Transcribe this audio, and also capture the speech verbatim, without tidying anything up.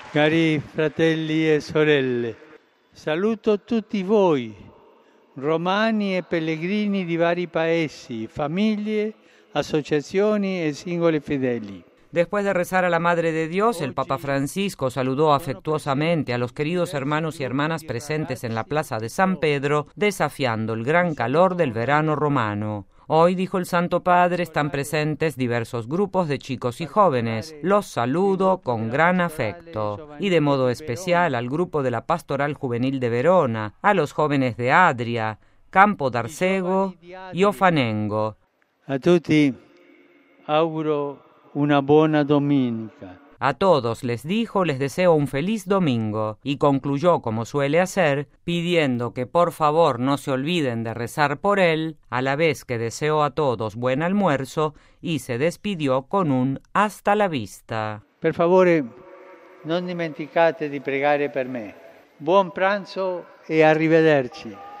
Cari fratelli e sorelle, saluto tutti voi, romani e pellegrini di vari paesi, famiglie, associazioni e singoli fedeli. Después de rezar a la Madre de Dios, el Papa Francisco saludó afectuosamente a los queridos hermanos y hermanas presentes en la plaza de San Pedro, desafiando el gran calor del verano romano. Hoy, dijo el Santo Padre, están presentes diversos grupos de chicos y jóvenes. Los saludo con gran afecto. Y de modo especial al grupo de la Pastoral Juvenil de Verona, a los jóvenes de Adria, Campo d'Arsego y Ofanengo. A tutti auguro una buona domenica. A todos, les dijo, les deseo un feliz domingo, y concluyó, como suele hacer, pidiendo que por favor no se olviden de rezar por él, a la vez que deseó a todos buen almuerzo, y se despidió con un hasta la vista. Per favore, non dimenticate di pregare per me. Buon pranzo e arrivederci.